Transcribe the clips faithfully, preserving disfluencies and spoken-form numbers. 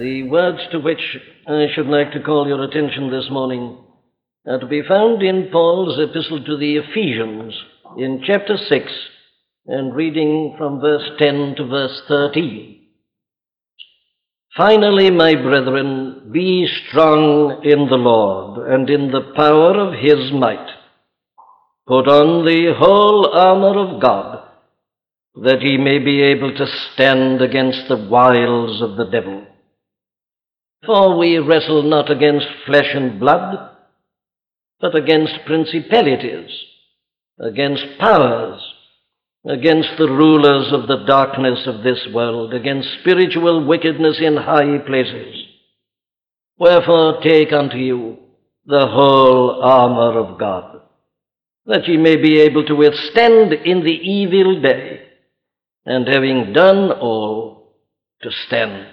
The words to which I should like to call your attention this morning are to be found in Paul's epistle to the Ephesians in chapter six and reading from verse ten to verse thirteen. Finally, my brethren, be strong in the Lord and in the power of his might. Put on the whole armor of God, that ye may be able to stand against the wiles of the devil. For we wrestle not against flesh and blood, but against principalities, against powers, against the rulers of the darkness of this world, against spiritual wickedness in high places. Wherefore take unto you the whole armor of God, that ye may be able to withstand in the evil day, and having done all, to stand.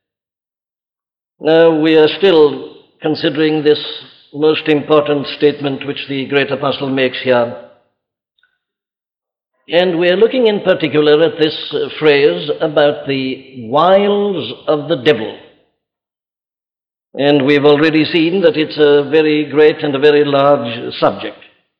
Now, we are still considering this most important statement which the great apostle makes here. And we are looking in particular at this uh, phrase about the wiles of the devil. And we've already seen that it's a very great and a very large subject.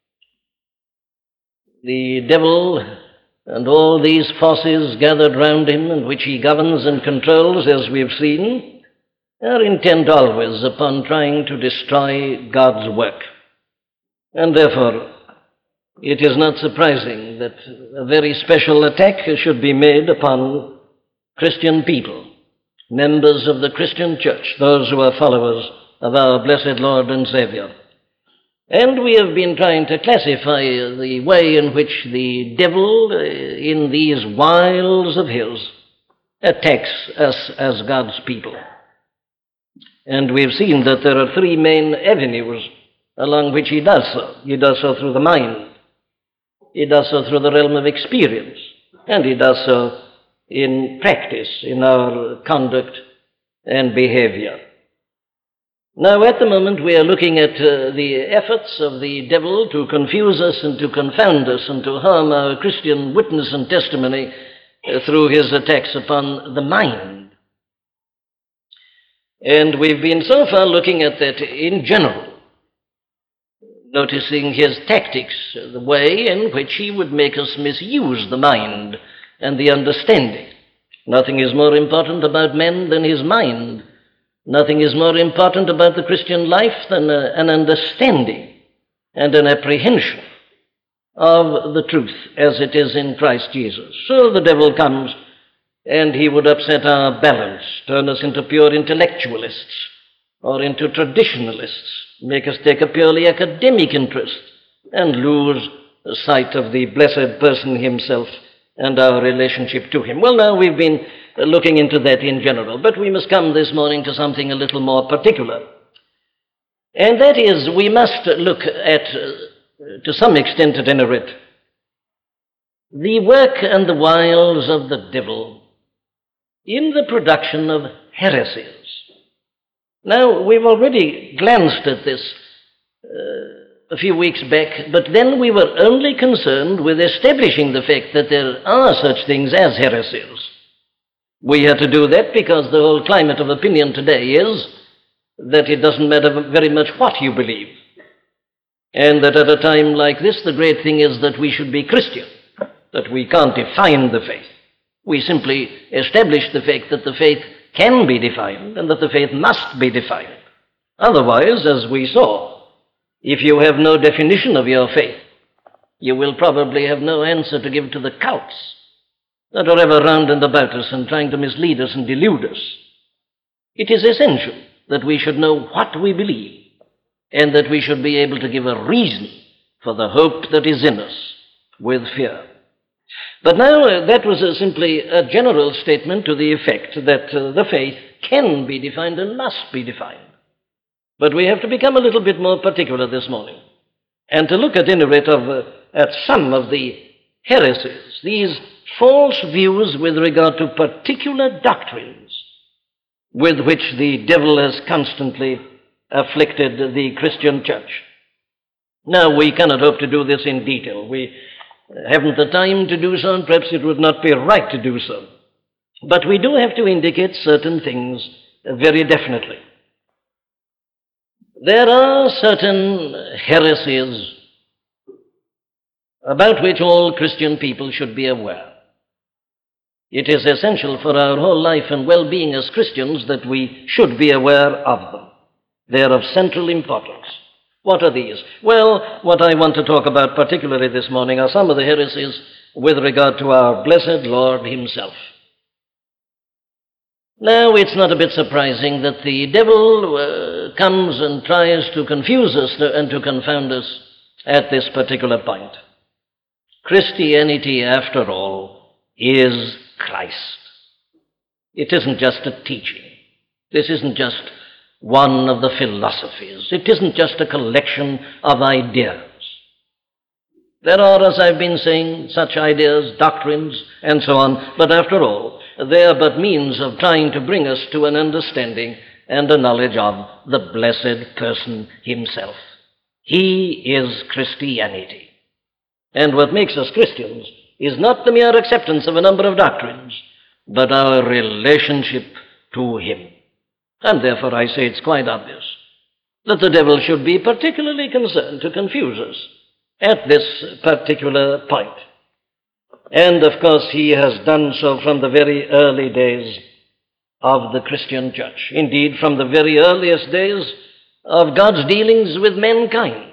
The devil and all these forces gathered round him and which he governs and controls, as we've seen, are intent always upon trying to destroy God's work. And therefore, it is not surprising that a very special attack should be made upon Christian people, members of the Christian church, those who are followers of our blessed Lord and Savior. And we have been trying to classify the way in which the devil, in these wiles of his, attacks us as God's people. And we've seen that there are three main avenues along which he does so. He does so through the mind, he does so through the realm of experience, and he does so in practice, in our conduct and behavior. Now, at the moment, we are looking at uh, the efforts of the devil to confuse us and to confound us and to harm our Christian witness and testimony uh, through his attacks upon the mind. And we've been so far looking at that in general, noticing his tactics, the way in which he would make us misuse the mind and the understanding. Nothing is more important about man than his mind. Nothing is more important about the Christian life than a, an understanding and an apprehension of the truth as it is in Christ Jesus. So the devil comes and he would upset our balance, turn us into pure intellectualists or into traditionalists, make us take a purely academic interest and lose sight of the blessed person himself and our relationship to him. Well, now we've been looking into that in general, but we must come this morning to something a little more particular. And that is, we must look at, uh, to some extent at any rate, the work and the wiles of the devil in the production of heresies. Now, we've already glanced at this uh, a few weeks back, but then we were only concerned with establishing the fact that there are such things as heresies. We had to do that because the whole climate of opinion today is that it doesn't matter very much what you believe, and that at a time like this, the great thing is that we should be Christian, that we can't define the faith. We simply establish the fact that the faith can be defined and that the faith must be defined. Otherwise, as we saw, if you have no definition of your faith, you will probably have no answer to give to the cults that are ever round and about us and trying to mislead us and delude us. It is essential that we should know what we believe and that we should be able to give a reason for the hope that is in us with fear. But now uh, that was uh, simply a general statement to the effect that uh, the faith can be defined and must be defined. But we have to become a little bit more particular this morning and to look at any rate of, uh, at some of the heresies, these false views with regard to particular doctrines with which the devil has constantly afflicted the Christian church. Now, we cannot hope to do this in detail. We haven't the time to do so, and perhaps it would not be right to do so. But we do have to indicate certain things very definitely. There are certain heresies about which all Christian people should be aware. It is essential for our whole life and well-being as Christians that we should be aware of them. They are of central importance. What are these? Well, what I want to talk about particularly this morning are some of the heresies with regard to our blessed Lord himself. Now, it's not a bit surprising that the devil uh, comes and tries to confuse us and to confound us at this particular point. Christianity, after all, is Christ. It isn't just a teaching. This isn't just one of the philosophies. It isn't just a collection of ideas. There are, as I've been saying, such ideas, doctrines, and so on, but after all, they are but means of trying to bring us to an understanding and a knowledge of the blessed person himself. He is Christianity. And what makes us Christians is not the mere acceptance of a number of doctrines, but our relationship to him. And therefore I say it's quite obvious that the devil should be particularly concerned to confuse us at this particular point. And of course he has done so from the very early days of the Christian church. Indeed, from the very earliest days of God's dealings with mankind.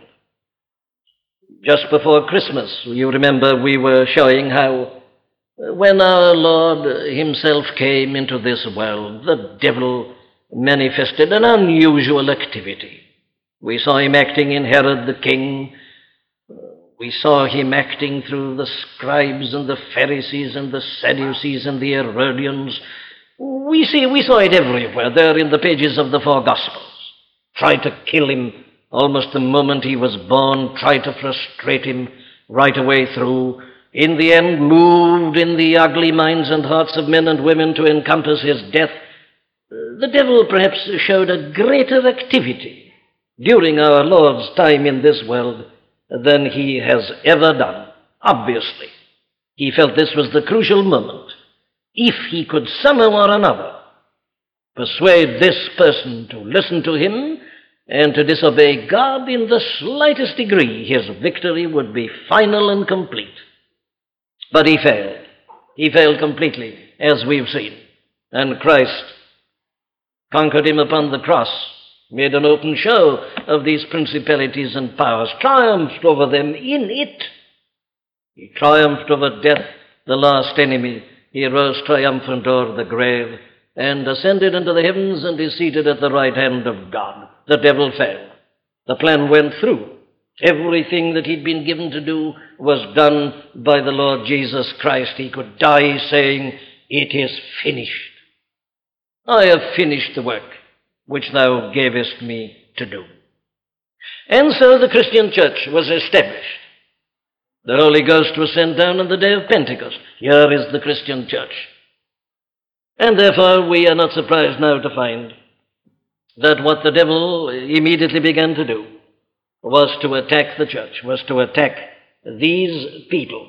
Just before Christmas, you remember we were showing how when our Lord himself came into this world, the devil manifested an unusual activity. We saw him acting in Herod the king. We saw him acting through the scribes and the Pharisees and the Sadducees and the Herodians. We see, we saw it everywhere, there in the pages of the four Gospels. Tried to kill him almost the moment he was born, tried to frustrate him right away through. In the end, moved in the ugly minds and hearts of men and women to encompass his death. The devil perhaps showed a greater activity during our Lord's time in this world than he has ever done. Obviously, he felt this was the crucial moment. If he could somehow or another persuade this person to listen to him and to disobey God in the slightest degree, his victory would be final and complete. But he failed. He failed completely, as we've seen. And Christ conquered him upon the cross, made an open show of these principalities and powers, triumphed over them in it. He triumphed over death, the last enemy. He rose triumphant over the grave and ascended into the heavens and is seated at the right hand of God. The devil failed. The plan went through. Everything that he'd been given to do was done by the Lord Jesus Christ. He could die saying, "It is finished. I have finished the work which thou gavest me to do." And so the Christian church was established. The Holy Ghost was sent down on the day of Pentecost. Here is the Christian church. And therefore we are not surprised now to find that what the devil immediately began to do was to attack the church, was to attack these people.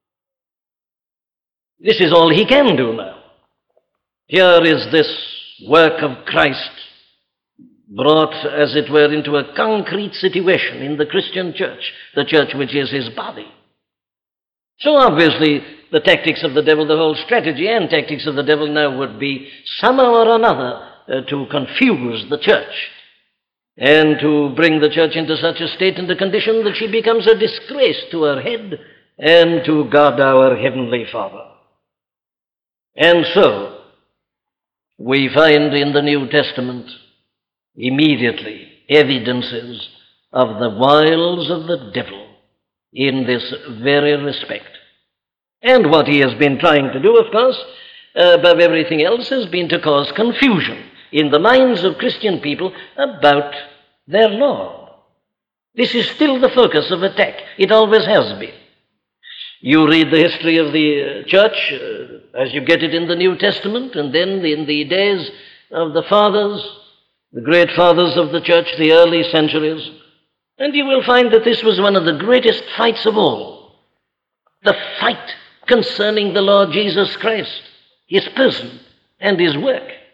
This is all he can do now. Here is this work of Christ brought, as it were, into a concrete situation in the Christian church, the church which is his body. So obviously, the tactics of the devil, the whole strategy and tactics of the devil now would be somehow or another uh, to confuse the church and to bring the church into such a state and a condition that she becomes a disgrace to her head and to God our Heavenly Father. And so, we find in the New Testament immediately evidences of the wiles of the devil in this very respect. And what he has been trying to do, of course, above everything else, has been to cause confusion in the minds of Christian people about their Lord. This is still the focus of attack. It always has been. You read the history of the church uh, as you get it in the New Testament, and then in the days of the fathers, the great fathers of the church, the early centuries, and you will find that this was one of the greatest fights of all. The fight concerning the Lord Jesus Christ, his person and his work.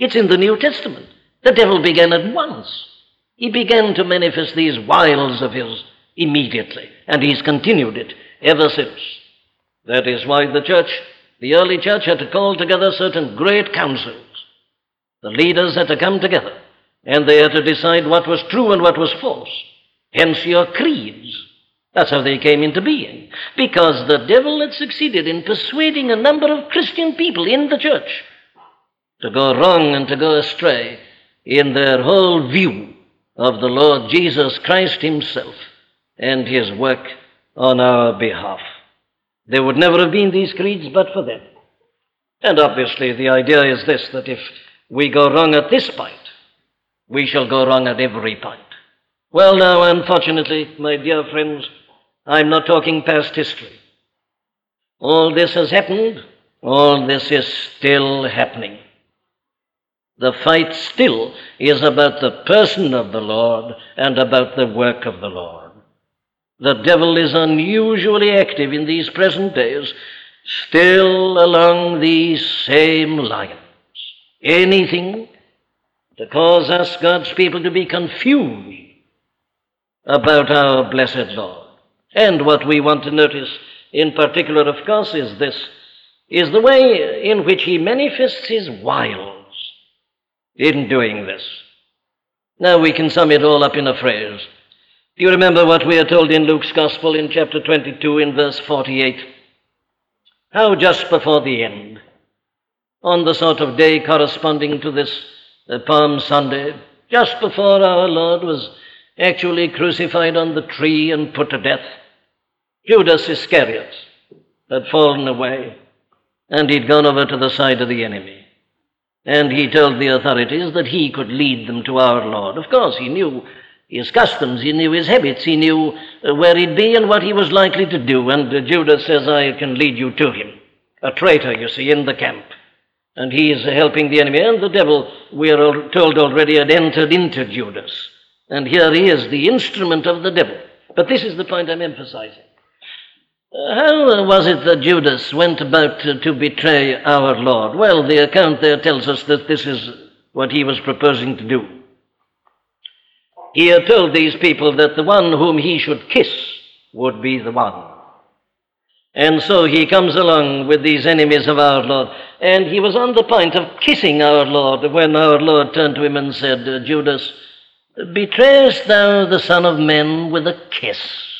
It's in the New Testament. The devil began at once. He began to manifest these wiles of his immediately, and he's continued it ever since. That is why the church, the early church, had to call together certain great councils. The leaders had to come together, and they had to decide what was true and what was false. Hence your creeds. That's how they came into being, because the devil had succeeded in persuading a number of Christian people in the church to go wrong and to go astray in their whole view of the Lord Jesus Christ himself and his work on our behalf. There would never have been these creeds but for them. And obviously the idea is this, that if we go wrong at this point, we shall go wrong at every point. Well, now, unfortunately, my dear friends, I'm not talking past history. All this has happened. All this is still happening. The fight still is about the person of the Lord and about the work of the Lord. The devil is unusually active in these present days, still along these same lines. Anything to cause us, God's people, to be confused about our blessed Lord. And what we want to notice in particular, of course, is this, is the way in which he manifests his wiles in doing this. Now we can sum it all up in a phrase. Do you remember what we are told in Luke's Gospel in chapter twenty-two in verse forty-eight? How just before the end, on the sort of day corresponding to this uh, Palm Sunday, just before our Lord was actually crucified on the tree and put to death, Judas Iscariot had fallen away, and he'd gone over to the side of the enemy. And he told the authorities that he could lead them to our Lord. Of course, he knew his customs, he knew his habits, he knew where he'd be and what he was likely to do. And uh, Judas says, I can lead you to him. A traitor, you see, in the camp. And he is helping the enemy. And the devil, we are told already, had entered into Judas. And here he is, the instrument of the devil. But this is the point I'm emphasizing. Uh, how was it that Judas went about to, to betray our Lord? Well, the account there tells us that this is what he was proposing to do. He had told these people that the one whom he should kiss would be the one. And so he comes along with these enemies of our Lord, and he was on the point of kissing our Lord when our Lord turned to him and said, Judas, betrayest thou the Son of Man with a kiss?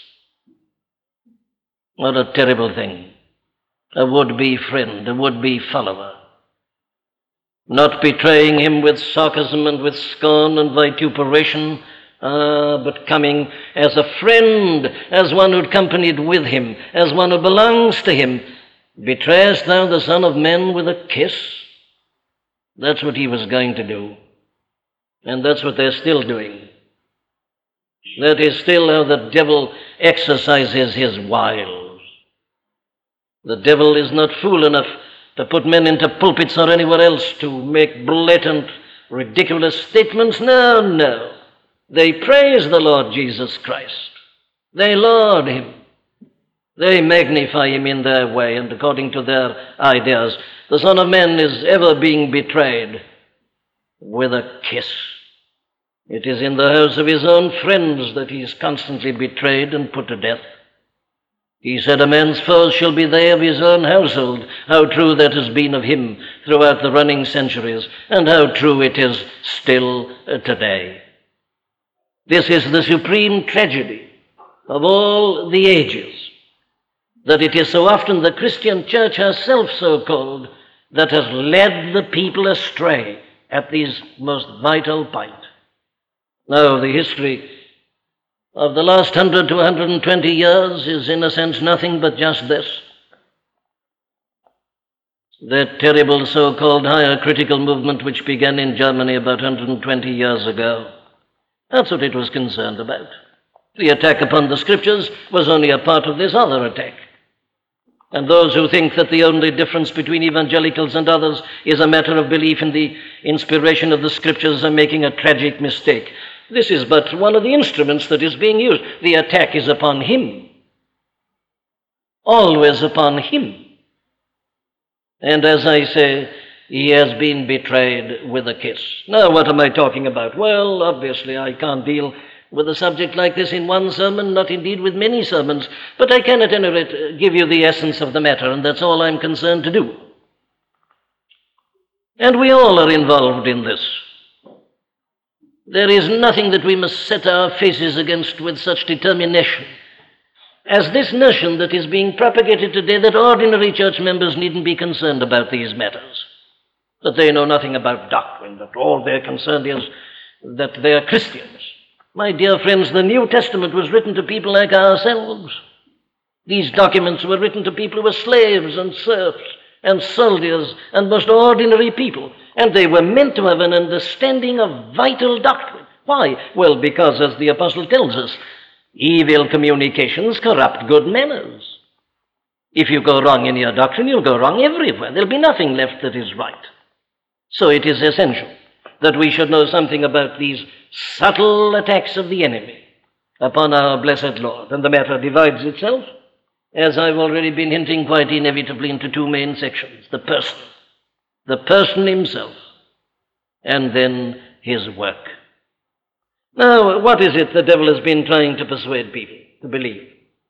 What a terrible thing. A would-be friend, a would-be follower. Not betraying him with sarcasm and with scorn and vituperation, uh, but coming as a friend, as one who accompanied with him, as one who belongs to him. Betrayest thou the Son of Man with a kiss? That's what he was going to do. And that's what they're still doing. That is still how the devil exercises his wiles. The devil is not fool enough to put men into pulpits or anywhere else to make blatant, ridiculous statements. No, no. They praise the Lord Jesus Christ. They laud him. They magnify him in their way and according to their ideas. The Son of Man is ever being betrayed with a kiss. It is in the house of his own friends that he is constantly betrayed and put to death. He said, a man's foes shall be they of his own household. How true that has been of him throughout the running centuries, and how true it is still today. This is the supreme tragedy of all the ages, that it is so often the Christian church herself, so-called, that has led the people astray at these most vital points. Now, the history of the last one hundred to one hundred twenty years is in a sense nothing but just this. That terrible so-called higher critical movement which began in Germany about one hundred twenty years ago. That's what it was concerned about. The attack upon the Scriptures was only a part of this other attack. And those who think that the only difference between evangelicals and others is a matter of belief in the inspiration of the Scriptures are making a tragic mistake. This is but one of the instruments that is being used. The attack is upon him. Always upon him. And as I say, he has been betrayed with a kiss. Now, what am I talking about? Well, obviously, I can't deal with a subject like this in one sermon, not indeed with many sermons, but I can at any rate give you the essence of the matter, and that's all I'm concerned to do. And we all are involved in this. There is nothing that we must set our faces against with such determination as this notion that is being propagated today that ordinary church members needn't be concerned about these matters, that they know nothing about doctrine, that all they're concerned is that they're Christians. My dear friends, the New Testament was written to people like ourselves. These documents were written to people who were slaves and serfs and soldiers and most ordinary people, and they were meant to have an understanding of vital doctrine. Why? Well, because, as the apostle tells us, evil communications corrupt good manners. If you go wrong in your doctrine, you'll go wrong everywhere. There'll be nothing left that is right. So it is essential that we should know something about these subtle attacks of the enemy upon our blessed Lord. And the matter divides itself, as I've already been hinting, quite inevitably into two main sections: the person, the person himself, and then his work. Now, what is it the devil has been trying to persuade people to believe?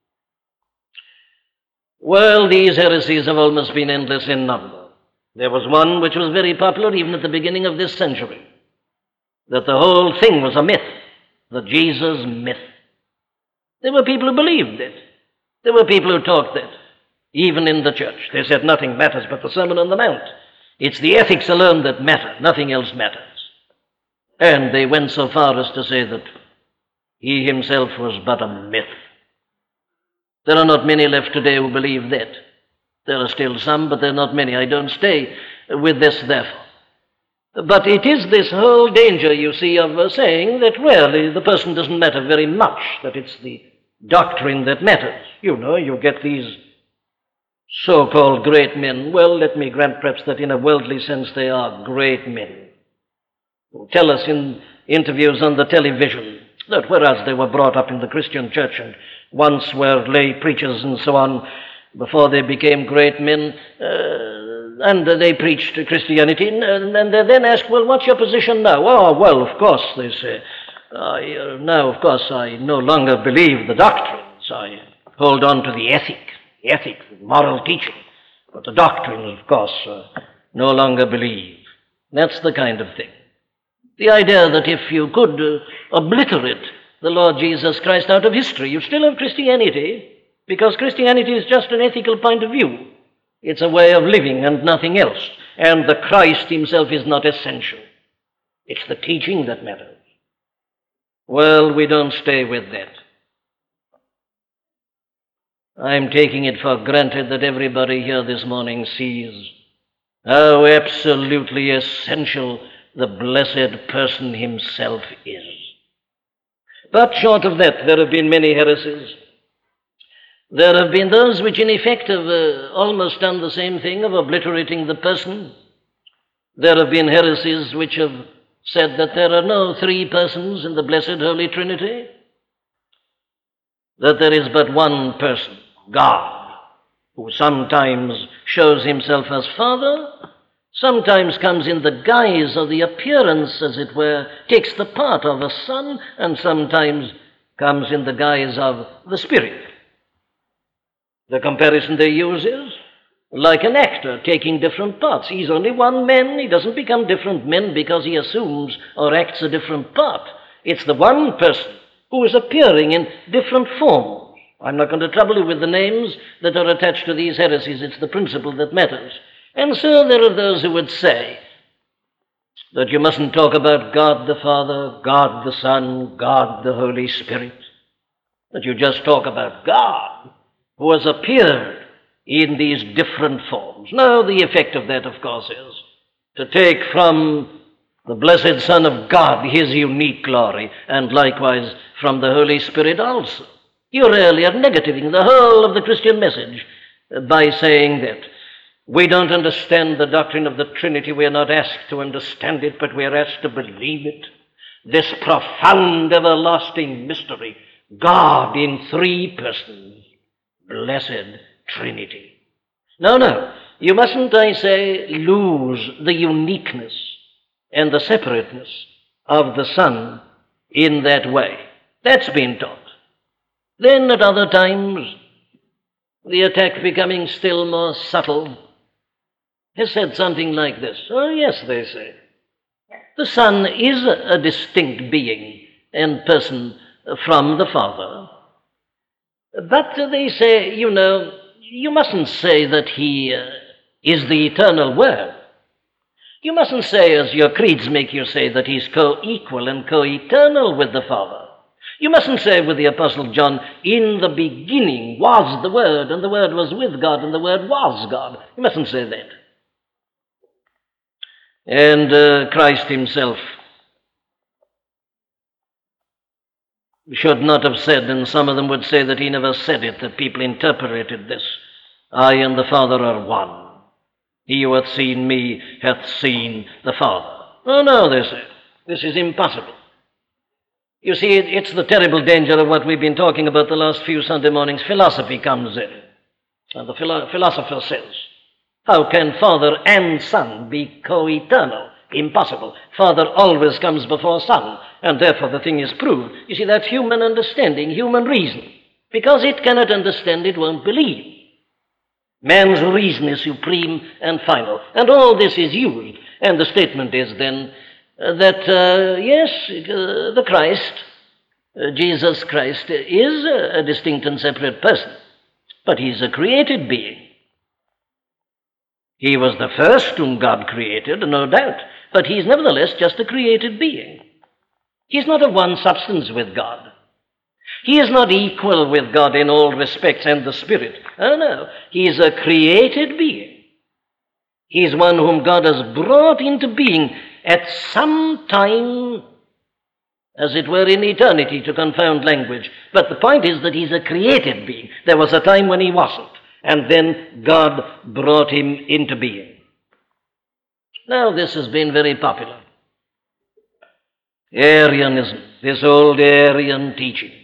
Well, these heresies have almost been endless in number. There was one which was very popular even at the beginning of this century, that the whole thing was a myth, the Jesus myth. There were people who believed it. There were people who taught that, even in the church. They said nothing matters but the Sermon on the Mount. It's the ethics alone that matter, nothing else matters. And they went so far as to say that he himself was but a myth. There are not many left today who believe that. There are still some, but there are not many. I don't stay with this, therefore. But it is this whole danger, you see, of uh, saying that really the person doesn't matter very much, that it's the doctrine that matters. You know, you get these so-called great men. Well, let me grant perhaps that in a worldly sense they are great men, who tell us in interviews on the television that whereas they were brought up in the Christian church and once were lay preachers and so on before they became great men, uh, and they preached Christianity, and, and they're then asked, well, what's your position now? Oh, well, of course, they say, I, uh, now, of course, I no longer believe the doctrines. I hold on to the ethic, the ethic, the moral teaching, but the doctrines, of course, uh, no longer believe. That's the kind of thing. The idea that if you could uh, obliterate the Lord Jesus Christ out of history, you still have Christianity, because Christianity is just an ethical point of view. It's a way of living and nothing else. And the Christ himself is not essential. It's the teaching that matters. Well, we don't stay with that. I'm taking it for granted that everybody here this morning sees how absolutely essential the blessed person himself is. But short of that, there have been many heresies. There have been those which in effect have uh, almost done the same thing of obliterating the person. There have been heresies which have said that there are no three persons in the blessed Holy Trinity, that there is but one person, God, who sometimes shows himself as Father, sometimes comes in the guise of the appearance, as it were, takes the part of a Son, and sometimes comes in the guise of the Spirit. The comparison they use is like an actor taking different parts. He's only one man. He doesn't become different men because he assumes or acts a different part. It's the one person who is appearing in different forms. I'm not going to trouble you with the names that are attached to these heresies. It's the principle that matters. And so there are those who would say that you mustn't talk about God the Father, God the Son, God the Holy Spirit, that you just talk about God, who has appeared in these different forms. Now, the effect of that, of course, is to take from the blessed Son of God his unique glory, and likewise from the Holy Spirit also. You really are negativing the whole of the Christian message by saying that we don't understand the doctrine of the Trinity. We are not asked to understand it, but we are asked to believe it. This profound, everlasting mystery, God in three persons, blessed Trinity. No, no. You mustn't, I say, lose the uniqueness and the separateness of the Son in that way. That's been taught. Then at other times, the attack becoming still more subtle has said something like this. Oh, yes, they say. The Son is a distinct being and person from the Father. But they say, you know, you mustn't say that he uh, is the eternal Word. You mustn't say, as your creeds make you say, that he's co-equal and co-eternal with the Father. You mustn't say with the Apostle John, in the beginning was the Word, and the Word was with God, and the Word was God. You mustn't say that. And uh, Christ himself should not have said, and some of them would say that he never said it, that people interpreted this, I and the Father are one. He who hath seen me hath seen the Father. Oh no, they say, this is impossible. You see, it's the terrible danger of what we've been talking about the last few Sunday mornings. Philosophy comes in. And the philo- philosopher says, how can Father and Son be co-eternal? Impossible. Father always comes before Son, and therefore the thing is proved. You see, that's human understanding, human reason. Because it cannot understand, it won't believe. Man's reason is supreme and final. And all this is used. And the statement is then uh, that, uh, yes, uh, the Christ, uh, Jesus Christ, is a, a distinct and separate person. But he's a created being. He was the first whom God created, no doubt. But he's nevertheless just a created being. He's not of one substance with God. He is not equal with God in all respects and the Spirit. Oh no, he is a created being. He is one whom God has brought into being at some time, as it were in eternity, to confound language. But the point is that he's a created being. There was a time when he wasn't, and then God brought him into being. Now this has been very popular. Arianism, this old Arian teaching.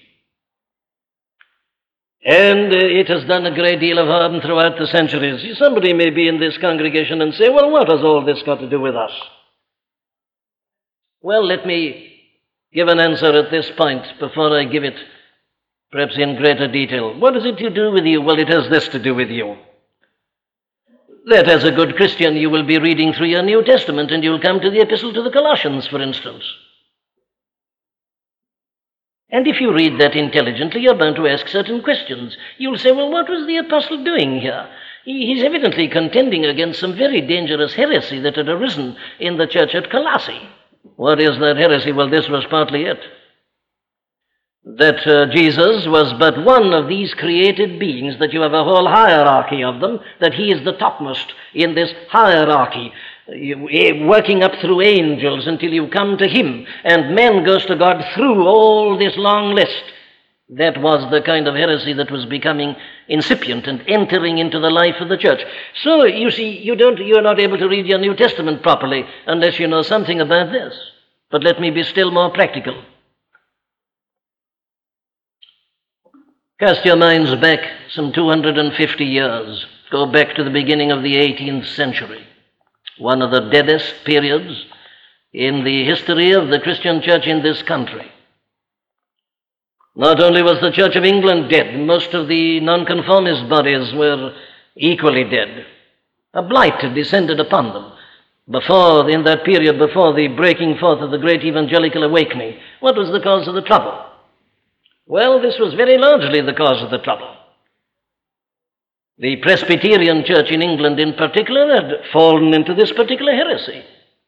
And uh, it has done a great deal of harm throughout the centuries. Somebody may be in this congregation and say, well, what has all this got to do with us? Well, let me give an answer at this point before I give it perhaps in greater detail. What has it to do with you? Well, it has this to do with you. That as a good Christian, you will be reading through your New Testament and you'll come to the Epistle to the Colossians, for instance. And if you read that intelligently, you're bound to ask certain questions. You'll say, well, what was the apostle doing here? He, he's evidently contending against some very dangerous heresy that had arisen in the church at Colossae. What is that heresy? Well, this was partly it. That uh, Jesus was but one of these created beings, that you have a whole hierarchy of them, that he is the topmost in this hierarchy, working up through angels until you come to him, and man goes to God through all this long list. That was the kind of heresy that was becoming incipient and entering into the life of the church. So, you see, you don't, you're not able to read your New Testament properly unless you know something about this. But let me be still more practical. Cast your minds back some two hundred fifty years. Go back to the beginning of the eighteenth century. One of the deadest periods in the history of the Christian church in this country. Not only was the Church of England dead, most of the nonconformist bodies were equally dead. A blight had descended upon them before, in that period before the breaking forth of the great evangelical awakening. What was the cause of the trouble? Well, this was very largely the cause of the trouble. The Presbyterian Church in England in particular had fallen into this particular heresy.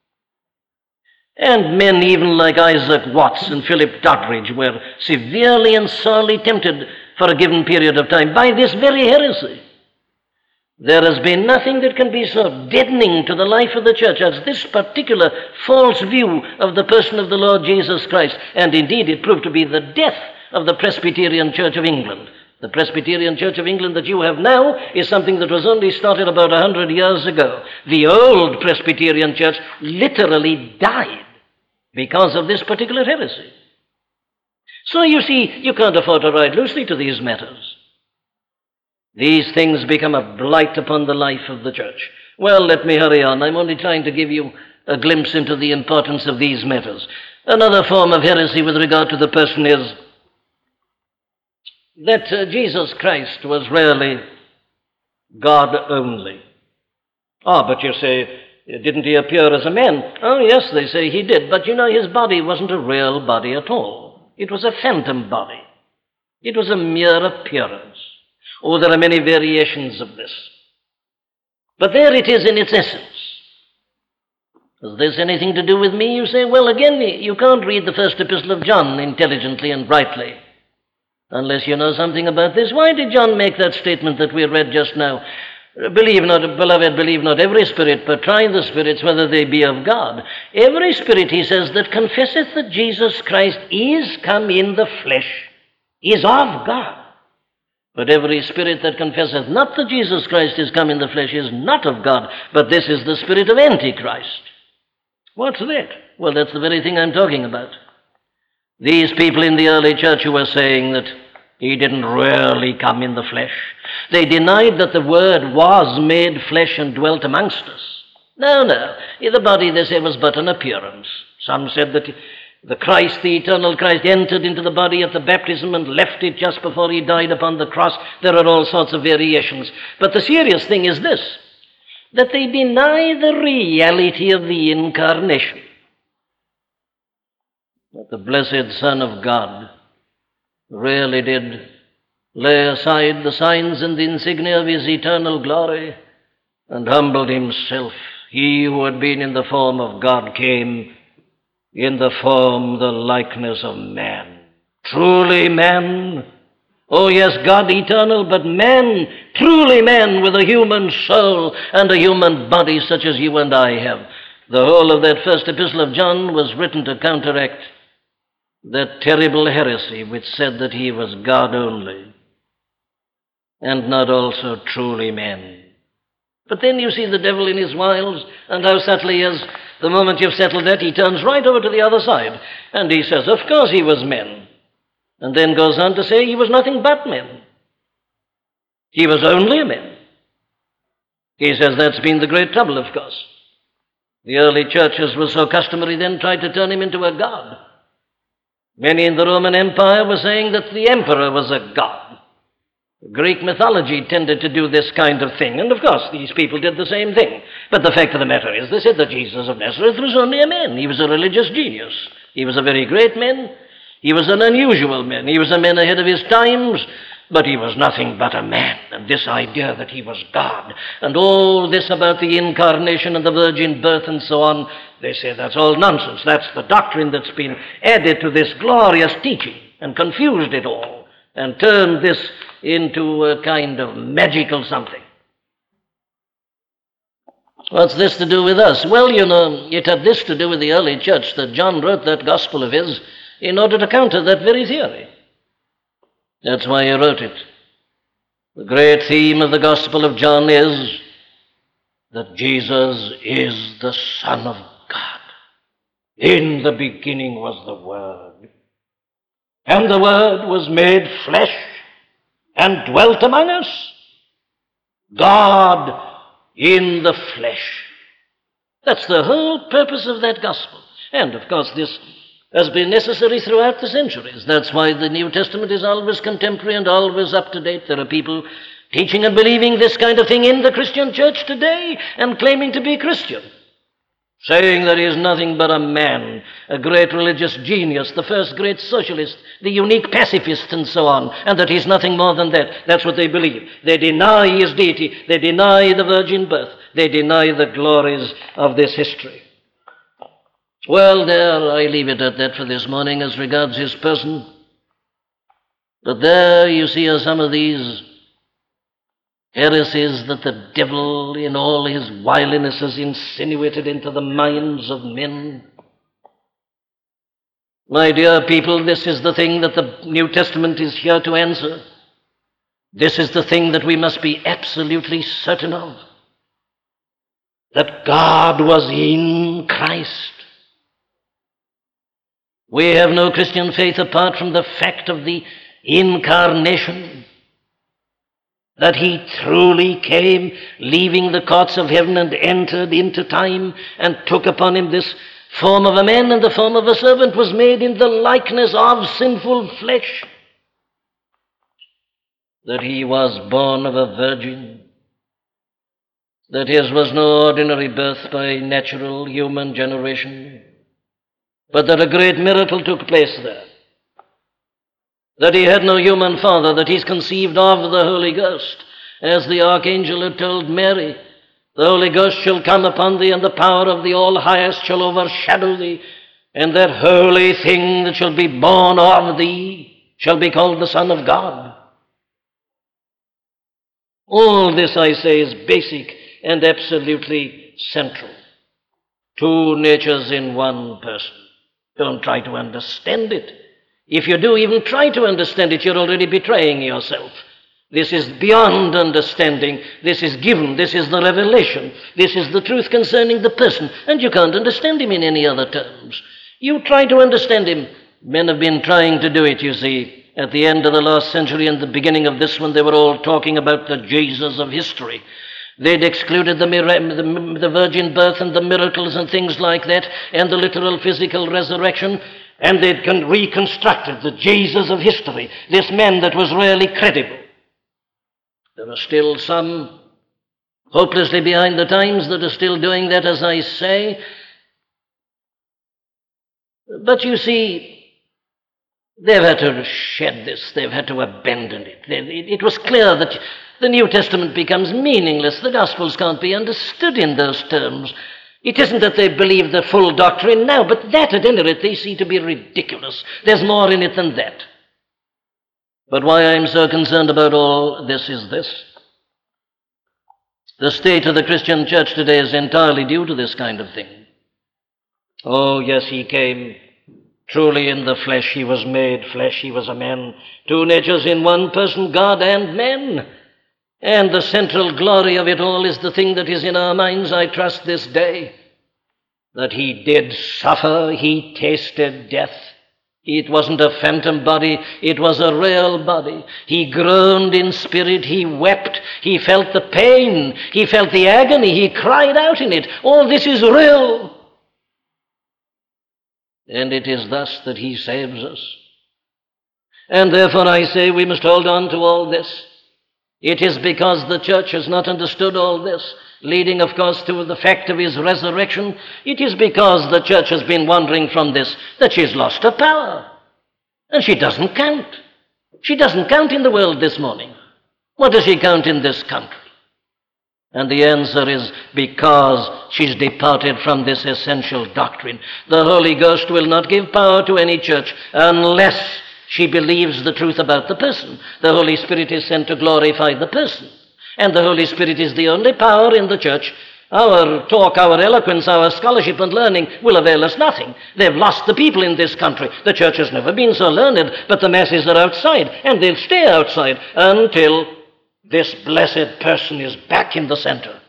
And men even like Isaac Watts and Philip Doddridge were severely and sorely tempted for a given period of time by this very heresy. There has been nothing that can be so deadening to the life of the church as this particular false view of the person of the Lord Jesus Christ. And indeed it proved to be the death of the Presbyterian Church of England. The Presbyterian Church of England that you have now is something that was only started about a hundred years ago. The old Presbyterian Church literally died because of this particular heresy. So you see, you can't afford to ride loosely to these matters. these things become a blight upon the life of the church. Well, let me hurry on. I'm only trying to give you a glimpse into the importance of these matters. Another form of heresy with regard to the person is that uh, Jesus Christ was really God only. Ah, but you say, didn't he appear as a man? Oh, yes, they say he did, but you know, his body wasn't a real body at all. It was a phantom body. It was a mere appearance. Oh, there are many variations of this. But there it is in its essence. Has this anything to do with me? You say, well, again, you can't read the first epistle of John intelligently and rightly unless you know something about this. Why did John make that statement that we read just now? Believe not, beloved, believe not every spirit, but try the spirits whether they be of God. Every spirit, he says, that confesseth that Jesus Christ is come in the flesh is of God. But every spirit that confesseth not that Jesus Christ is come in the flesh is not of God, but this is the spirit of Antichrist. What's that? Well, that's the very thing I'm talking about. These people in the early church who were saying that he didn't really come in the flesh, they denied that the Word was made flesh and dwelt amongst us. No, no. The body, they say, was but an appearance. Some said that the Christ, the eternal Christ, entered into the body at the baptism and left it just before he died upon the cross. There are all sorts of variations. But the serious thing is this, that they deny the reality of the incarnation. That the blessed Son of God really did lay aside the signs and the insignia of his eternal glory and humbled himself. He who had been in the form of God came in the form, the likeness of man. Truly man. Oh yes, God eternal, but man, truly man with a human soul and a human body such as you and I have. The whole of that first epistle of John was written to counteract that terrible heresy which said that he was God only and not also truly man. But then you see the devil in his wiles, and how subtly he is. The moment you've settled that, he turns right over to the other side, and he says, of course he was man, and then goes on to say he was nothing but man. He was only a man. He says that's been the great trouble, of course. The early churches were so customary then tried to turn him into a god. Many in the Roman Empire were saying that the emperor was a god. Greek mythology tended to do this kind of thing, and of course these people did the same thing. But the fact of the matter is, they said that Jesus of Nazareth was only a man. He was a religious genius. He was a very great man. He was an unusual man. He was a man ahead of his times, but he was nothing but a man. And this idea that he was God, and all this about the incarnation and the virgin birth and so on, they say that's all nonsense. That's the doctrine that's been added to this glorious teaching and confused it all and turned this into a kind of magical something. What's this to do with us? Well, you know, it had this to do with the early church, that John wrote that gospel of his in order to counter that very theory. That's why he wrote it. The great theme of the Gospel of John is that Jesus is the Son of God. In the beginning was the Word, and the Word was made flesh and dwelt among us. God in the flesh. That's the whole purpose of that gospel. And, of course, this has been necessary throughout the centuries. That's why the New Testament is always contemporary and always up to date. There are people teaching and believing this kind of thing in the Christian church today and claiming to be Christian, saying that he is nothing but a man, a great religious genius, the first great socialist, the unique pacifist, and so on, and that he's nothing more than that. That's what they believe. They deny his deity. They deny the virgin birth. They deny the glories of this history. Well, there, I leave it at that for this morning as regards his person. But there you see are some of these heresies that the devil in all his wiliness has insinuated into the minds of men. My dear people, this is the thing that the New Testament is here to answer. This is the thing that we must be absolutely certain of. That God was in Christ. We have no Christian faith apart from the fact of the incarnation. that he truly came, leaving the courts of heaven, and entered into time, and took upon him this form of a man, and the form of a servant, was made in the likeness of sinful flesh, that he was born of a virgin, that his was no ordinary birth by natural human generation, but that a great miracle took place there, that he had no human father, that he's conceived of the Holy Ghost, as the archangel had told Mary, the Holy Ghost shall come upon thee, and the power of the All-Highest shall overshadow thee, and that holy thing that shall be born of thee shall be called the Son of God. All this, I say, is basic and absolutely central. Two natures in one person. Don't try to understand it. If you do even try to understand it, you're already betraying yourself. This is beyond understanding. This is given. This is the revelation. This is the truth concerning the person, and you can't understand him in any other terms. You try to understand him. Men have been trying to do it, you see. At the end of the last century and the beginning of this one, they were all talking about the Jesus of history. They'd excluded the, the, the virgin birth and the miracles and things like that, and the literal physical resurrection, and they'd con- reconstructed the Jesus of history, this man that was really credible. There are still some hopelessly behind the times that are still doing that, as I say. But you see, they've had to shed this. They've had to abandon it. It was clear that the New Testament becomes meaningless. The Gospels can't be understood in those terms. It isn't that they believe the full doctrine now, but that, at any rate, they see to be ridiculous. There's more in it than that. But why I'm so concerned about all this is this. The state of the Christian church today is entirely due to this kind of thing. Oh, yes, he came truly in the flesh. He was made flesh. He was a man. Two natures in one person, God and man. And the central glory of it all is the thing that is in our minds, I trust, this day. That he did suffer. He tasted death. It wasn't a phantom body, it was a real body. He groaned in spirit, he wept, he felt the pain, he felt the agony, he cried out in it. All this is real. And it is thus that he saves us. And therefore I say we must hold on to all this. It is because the church has not understood all this, leading, of course, to the fact of his resurrection. It is because the church has been wandering from this that she's lost her power. And she doesn't count. She doesn't count in the world this morning. What does she count in this country? And the answer is because she's departed from this essential doctrine. The Holy Ghost will not give power to any church unless she believes the truth about the person. The Holy Spirit is sent to glorify the person. And the Holy Spirit is the only power in the church. Our talk, our eloquence, our scholarship and learning will avail us nothing. They've lost the people in this country. The church has never been so learned, but the masses are outside, and they'll stay outside until this blessed person is back in the center.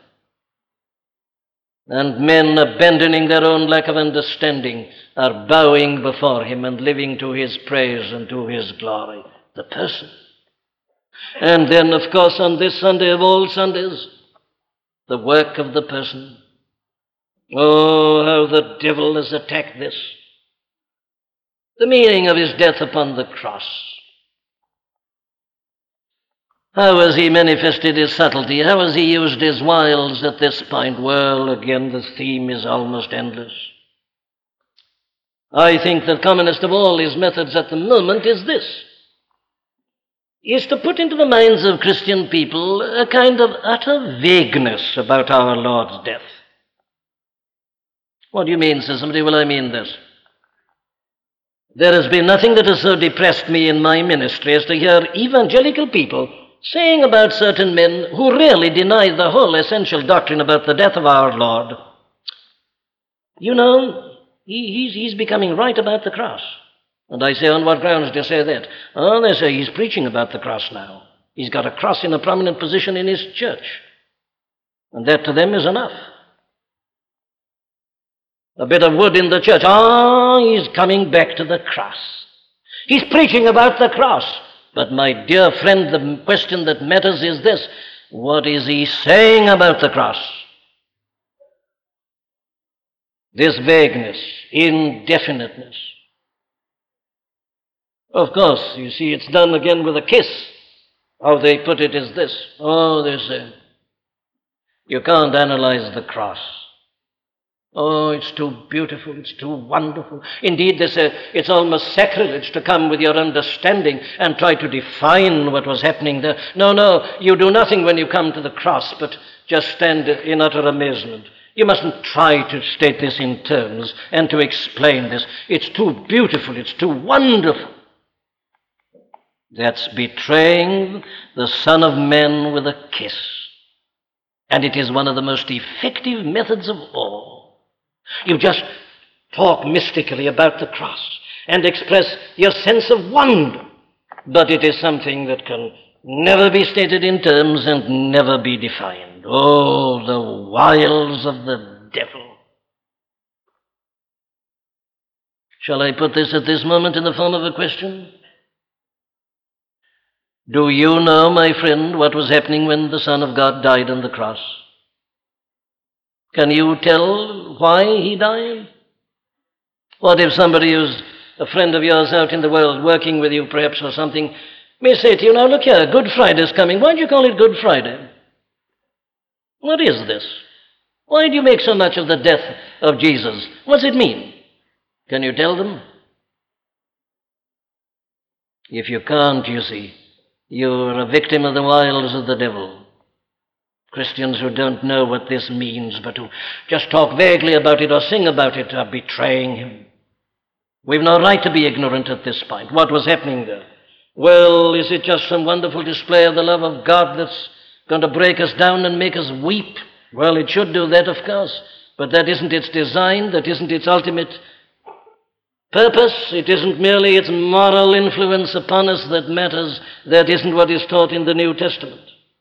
And men, abandoning their own lack of understanding, are bowing before him and living to his praise and to his glory. The person. And then, of course, on this Sunday of all Sundays, the work of the person. Oh, how the devil has attacked this. The meaning of his death upon the cross. How has he manifested his subtlety? How has he used his wiles at this point? Well, again, the theme is almost endless. I think the commonest of all his methods at the moment is this. Is to put into the minds of Christian people a kind of utter vagueness about our Lord's death. What do you mean, says somebody? Well, I mean this. There has been nothing that has so depressed me in my ministry as to hear evangelical people saying about certain men who really deny the whole essential doctrine about the death of our Lord, you know, he, he's, he's becoming right about the cross. And I say, on what grounds do you say that? Oh, they say he's preaching about the cross now. He's got a cross in a prominent position in his church. And that to them is enough. A bit of wood in the church. Ah, oh, he's coming back to the cross. He's preaching about the cross. But my dear friend, the question that matters is this: what is he saying about the cross? This vagueness, indefiniteness. Of course, you see, it's done again with a kiss. How they put it is this: oh, they say, you can't analyze the cross. Oh, it's too beautiful, it's too wonderful. Indeed, they say it's almost sacrilege to come with your understanding and try to define what was happening there. No, no, you do nothing when you come to the cross, but just stand in utter amazement. You mustn't try to state this in terms and to explain this. It's too beautiful, it's too wonderful. That's betraying the Son of Man with a kiss. And it is one of the most effective methods of all. You just talk mystically about the cross and express your sense of wonder, but it is something that can never be stated in terms and never be defined. Oh, the wiles of the devil. Shall I put this at this moment in the form of a question? Do you know, my friend, what was happening when the Son of God died on the cross? Can you tell why he died? What if somebody who's a friend of yours out in the world, working with you perhaps or something, may say to you, now look here, Good Friday's coming. Why do you call it Good Friday? What is this? Why do you make so much of the death of Jesus? What's it mean? Can you tell them? If you can't, you see, you're a victim of the wiles of the devil. Christians who don't know what this means, but who just talk vaguely about it or sing about it, are betraying him. We've no right to be ignorant at this point. What was happening there? Well, is it just some wonderful display of the love of God that's going to break us down and make us weep? Well, it should do that, of course, but that isn't its design, that isn't its ultimate purpose. It isn't merely its moral influence upon us that matters. That isn't what is taught in the New Testament.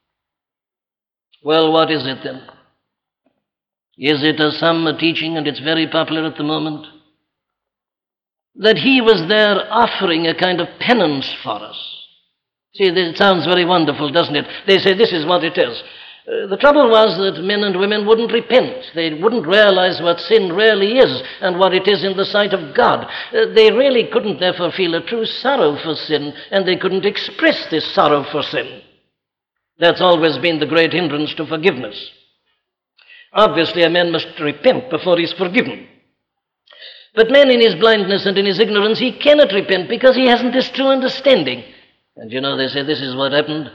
Well, what is it then? Is it, as some are teaching, and it's very popular at the moment, that he was there offering a kind of penance for us? See, it sounds very wonderful, doesn't it? They say this is what it is. Uh, the trouble was that men and women wouldn't repent. They wouldn't realize what sin really is and what it is in the sight of God. Uh, they really couldn't, therefore, feel a true sorrow for sin, and they couldn't express this sorrow for sin. That's always been the great hindrance to forgiveness. Obviously, a man must repent before he's forgiven. But man, in his blindness and in his ignorance, he cannot repent because he hasn't this true understanding. And you know, they say this is what happened.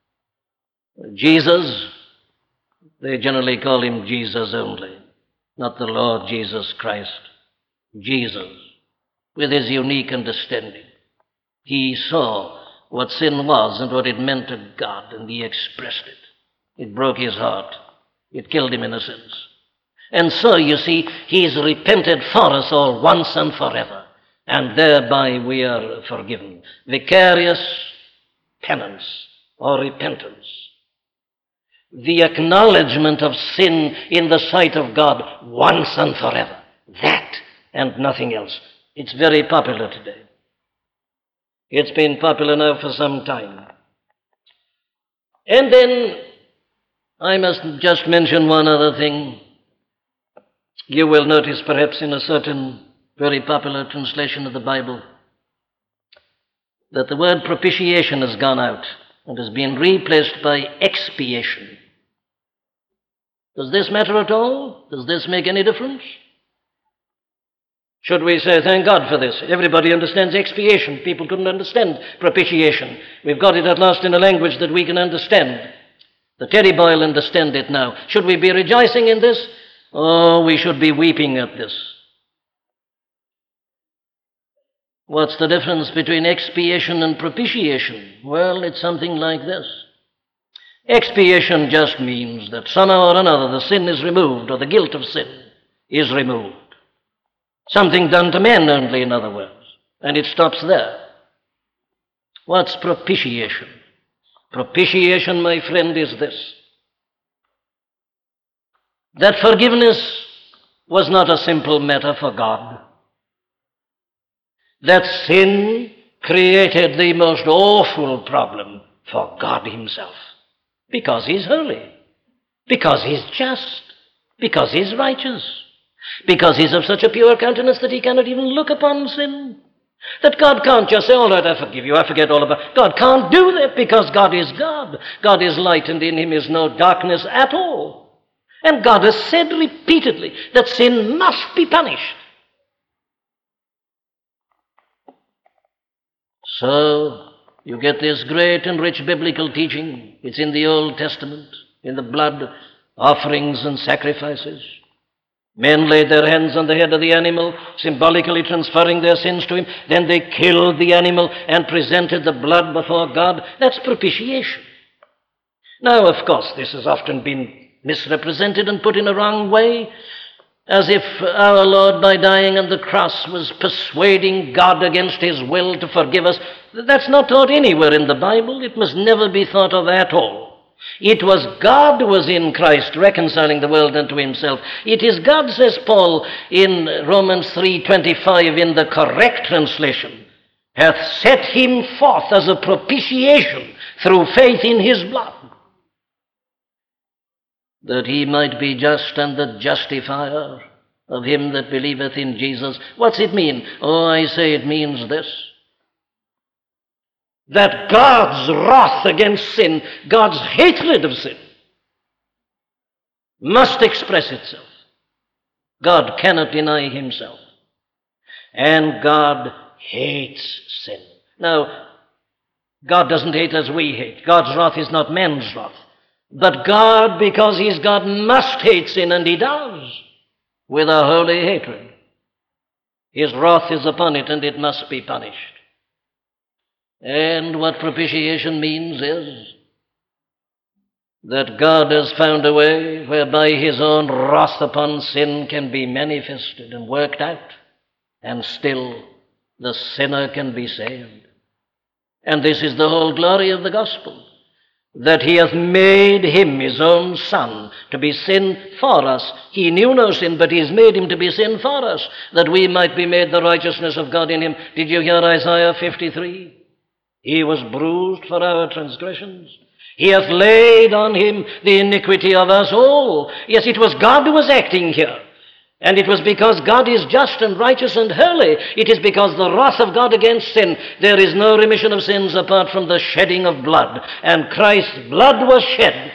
Jesus, they generally call him Jesus only, not the Lord Jesus Christ. Jesus, with his unique understanding. He saw what sin was and what it meant to God, and he expressed it. It broke his heart. It killed him in a sense. And so, you see, he's repented for us all once and forever, and thereby we are forgiven. Vicarious penance or repentance. The acknowledgement of sin in the sight of God once and forever. That and nothing else. It's very popular today. It's been popular now for some time. And then I must just mention one other thing. You will notice perhaps in a certain very popular translation of the Bible that the word propitiation has gone out and has been replaced by expiation. Does this matter at all? Does this make any difference? Should we say, thank God for this? Everybody understands expiation. People couldn't understand propitiation. We've got it at last in a language that we can understand. The Teddy Boyle understand it now. Should we be rejoicing in this? Oh, we should be weeping at this. What's the difference between expiation and propitiation? Well, it's something like this. Expiation just means that somehow or another the sin is removed, or the guilt of sin is removed. Something done to men only, in other words. And it stops there. What's propitiation? Propitiation, my friend, is this: that forgiveness was not a simple matter for God. That sin created the most awful problem for God himself. Because he's holy. Because he's just. Because he's righteous. Because he's of such a pure countenance that he cannot even look upon sin. That God can't just say, all right, I forgive you, I forget all about it. God can't do that because God is God. God is light and in him is no darkness at all. And God has said repeatedly that sin must be punished. So, you get this great and rich biblical teaching. It's in the Old Testament, in the blood offerings and sacrifices. Men laid their hands on the head of the animal, symbolically transferring their sins to him. Then they killed the animal and presented the blood before God. That's propitiation. Now, of course, this has often been misrepresented and put in a wrong way, as if our Lord, by dying on the cross, was persuading God against his will to forgive us. That's not taught anywhere in the Bible. It must never be thought of at all. It was God who was in Christ reconciling the world unto himself. It is God, says Paul in Romans three twenty-five in the correct translation, hath set him forth as a propitiation through faith in his blood, that he might be just and the justifier of him that believeth in Jesus. What's it mean? Oh, I say it means this: that God's wrath against sin, God's hatred of sin, must express itself. God cannot deny himself. And God hates sin. Now, God doesn't hate as we hate. God's wrath is not man's wrath. But God, because he's God, must hate sin, and he does, with a holy hatred. His wrath is upon it, and it must be punished. And what propitiation means is that God has found a way whereby his own wrath upon sin can be manifested and worked out, and still the sinner can be saved. And this is the whole glory of the gospel, that he hath made him his own son to be sin for us. He knew no sin, but he has made him to be sin for us, that we might be made the righteousness of God in him. Did you hear Isaiah fifty-three? He was bruised for our transgressions. He hath laid on him the iniquity of us all. Yes, it was God who was acting here. And it was because God is just and righteous and holy. It is because the wrath of God against sin. There is no remission of sins apart from the shedding of blood. And Christ's blood was shed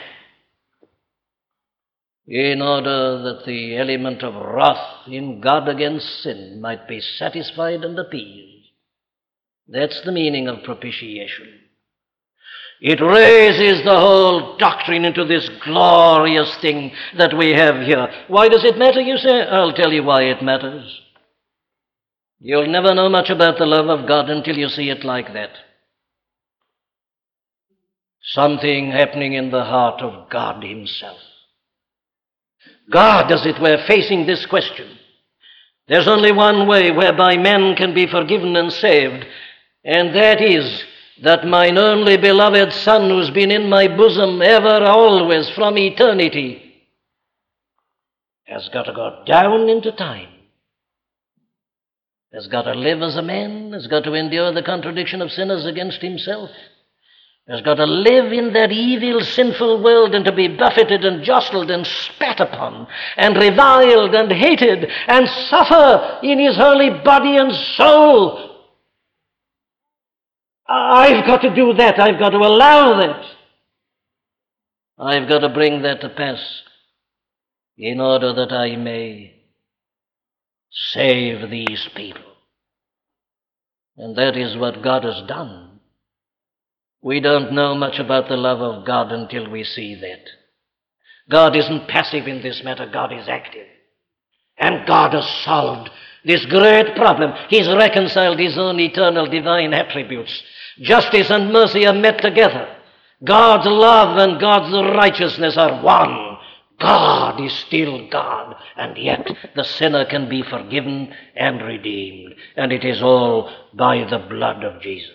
in order that the element of wrath in God against sin might be satisfied and appeased. That's the meaning of propitiation. It raises the whole doctrine into this glorious thing that we have here. Why does it matter, you say? I'll tell you why it matters. You'll never know much about the love of God until you see it like that. Something happening in the heart of God himself. God, as it were, facing this question. There's only one way whereby men can be forgiven and saved, and that is that mine only beloved Son, who's been in my bosom ever, always, from eternity, has got to go down into time, has got to live as a man, has got to endure the contradiction of sinners against himself, has got to live in that evil, sinful world and to be buffeted and jostled and spat upon and reviled and hated and suffer in his holy body and soul. I've got to do that. I've got to allow that. I've got to bring that to pass in order that I may save these people. And that is what God has done. We don't know much about the love of God until we see that. God isn't passive in this matter. God is active. And God has solved this great problem. He's reconciled his own eternal divine attributes. Justice and mercy are met together. God's love and God's righteousness are one. God is still God, and yet the sinner can be forgiven and redeemed. And it is all by the blood of Jesus.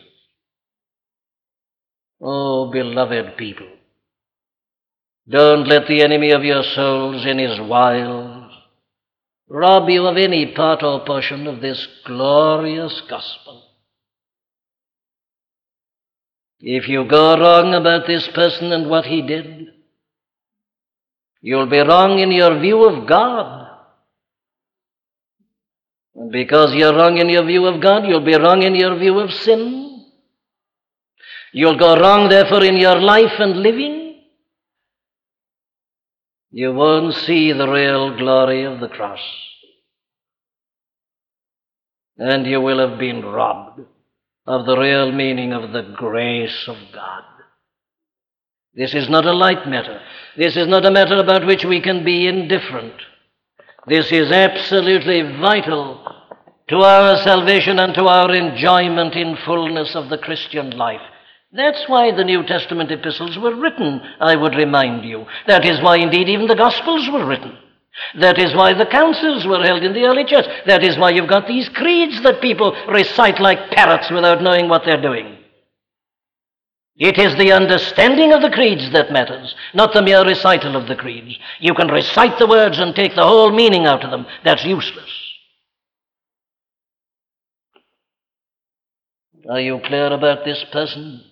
Oh, beloved people, don't let the enemy of your souls in his wiles rob you of any part or portion of this glorious gospel. If you go wrong about this person and what he did, you'll be wrong in your view of God. And because you're wrong in your view of God, you'll be wrong in your view of sin. You'll go wrong, therefore, in your life and living. You won't see the real glory of the cross. And you will have been robbed of the real meaning of the grace of God. This is not a light matter. This is not a matter about which we can be indifferent. This is absolutely vital to our salvation and to our enjoyment in fullness of the Christian life. That's why the New Testament epistles were written, I would remind you. That is why, indeed, even the Gospels were written. That is why the councils were held in the early church. That is why you've got these creeds that people recite like parrots without knowing what they're doing. It is the understanding of the creeds that matters, not the mere recital of the creeds. You can recite the words and take the whole meaning out of them. That's useless. Are you clear about this person?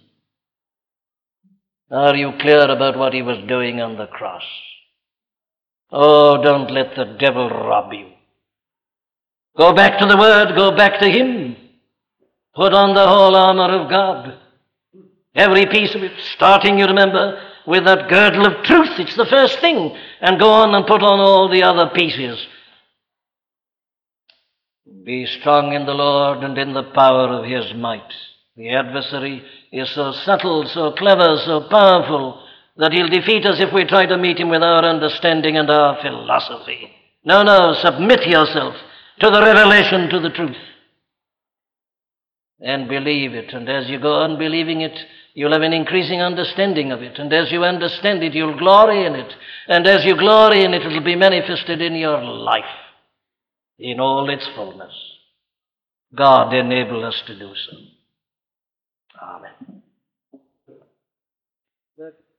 Are you clear about what he was doing on the cross? Oh, don't let the devil rob you. Go back to the Word, go back to Him. Put on the whole armor of God. Every piece of it, starting, you remember, with that girdle of truth. It's the first thing. And go on and put on all the other pieces. Be strong in the Lord and in the power of His might. The adversary is so subtle, so clever, so powerful, that he'll defeat us if we try to meet him with our understanding and our philosophy. No, no, submit yourself to the revelation, to the truth. And believe it. And as you go on believing it, you'll have an increasing understanding of it. And as you understand it, you'll glory in it. And as you glory in it, it'll be manifested in your life in all its fullness. God enable us to do so. Amen.